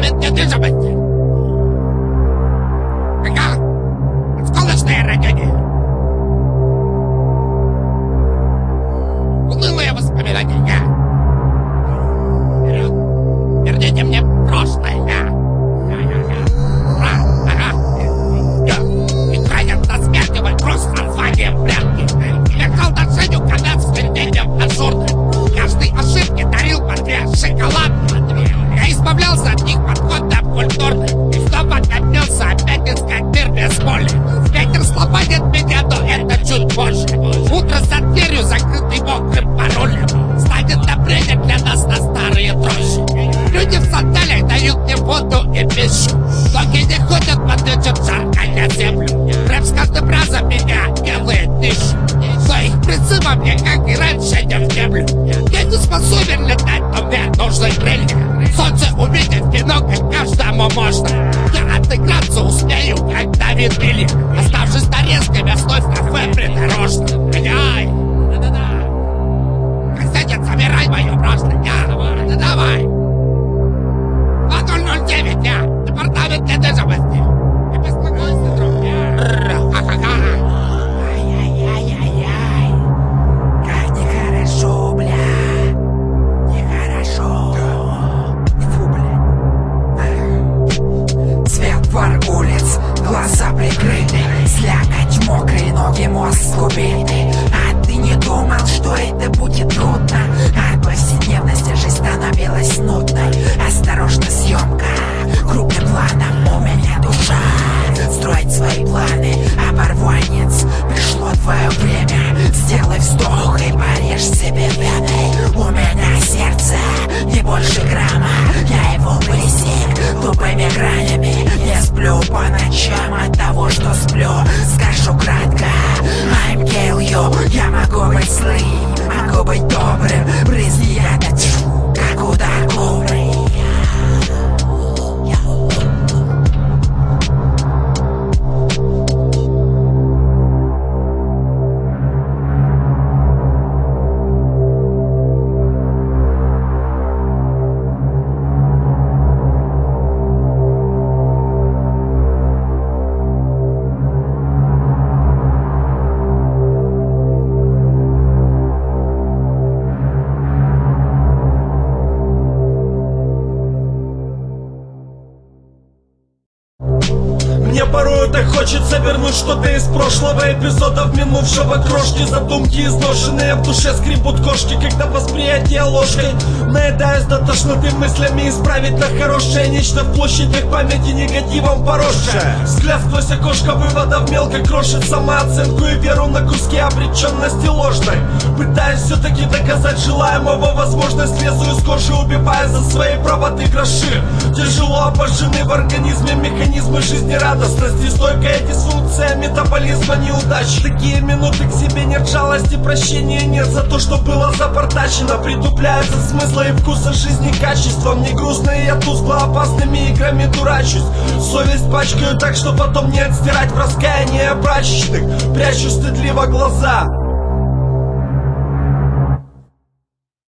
департамент недвижимости. Ага, осколочное ранение. Унылые воспоминания. Вперед. Верните мне прошлое. Ведь ранен до смерти мой груз названием прятки. Ехал на Женю конец с вернением ажурным. Каждой ошибке дарил по 2 шоколадки. Я избавлялся от них подходом культурным. И снова копился опять искать мир без боли. Ветер сломает меня, но это чуть позже. Утро за дверью, закрытый мокрым паролем. Станет добрее для нас на старые дрожжи. Люди в сандалиях дают мне воду и пищу. Ноги не ходят под вечер жарко на землю. Рэп с каждым разом меня делает ниже. Но их призывом мне, как и раньше, не внемлю. Я не способен летать, но мне нужны крылья. Солнце увидеть в кино, как каждому можно. Я отыграться успею, как Давид Билли. Оставшись нарезкой, весной в кафе придорожном. Ай! Да-да-да! Кассетин, собирай мое прошлое. Да-давай! 2009, я! Департамент недвижимости! Не беспокойся, друг! Ха-ха-ха! Ай-яй-яй-яй-яй! Как нехорошо, бля! Нехорошо! Фу, бля! Свет фар улиц, глаза прикрыты, слякоть мокрые, ноги мозг скубиты. А ты не думал, что это будет трудно? От повседневности жизнь становилась нудной. Осторожно, съемка, крупным планом у меня душа. Строить свои планы, оборванец, пришло твое время. Сделай вздох и порежь себе вены. У меня сердце не больше грамма, я его пресек тупыми гранями. Не сплю по ночам от того, что сплю. Скажу кратко, I'm kill you. Я могу быть злым, могу быть добрым. Брызни яда, как удар кобры. Мне порой так хочется вернуть что-то из прошлого, эпизодов минувшего. Крошки, задумки изношенные, в душе скребут кошки, когда восприятие ложкой. Наедаюсь до тошноты мыслями, исправить на хорошее нечто в площадях памяти негативом поросшее. Взгляд сквозь окошко выводов мелко крошит самооценку и веру на куски обреченности ложной. Пытаюсь все-таки доказать желаемого, возможность лезу из кожи, убивая за свои правоты гроши. Тяжело обожжены в организме механизмы жизни радостности. Стойкая дисфункция метаболизма неудач. Такие минуты к себе нет жалости, прощения нет за то, что было запортачено. Притупляются смысла и вкуса жизни качеством. Не грустно, и я тускло опасными играми дурачусь. Совесть пачкаю так, что потом не отстирать в раскаянии прачечных. Прячу стыдливо глаза.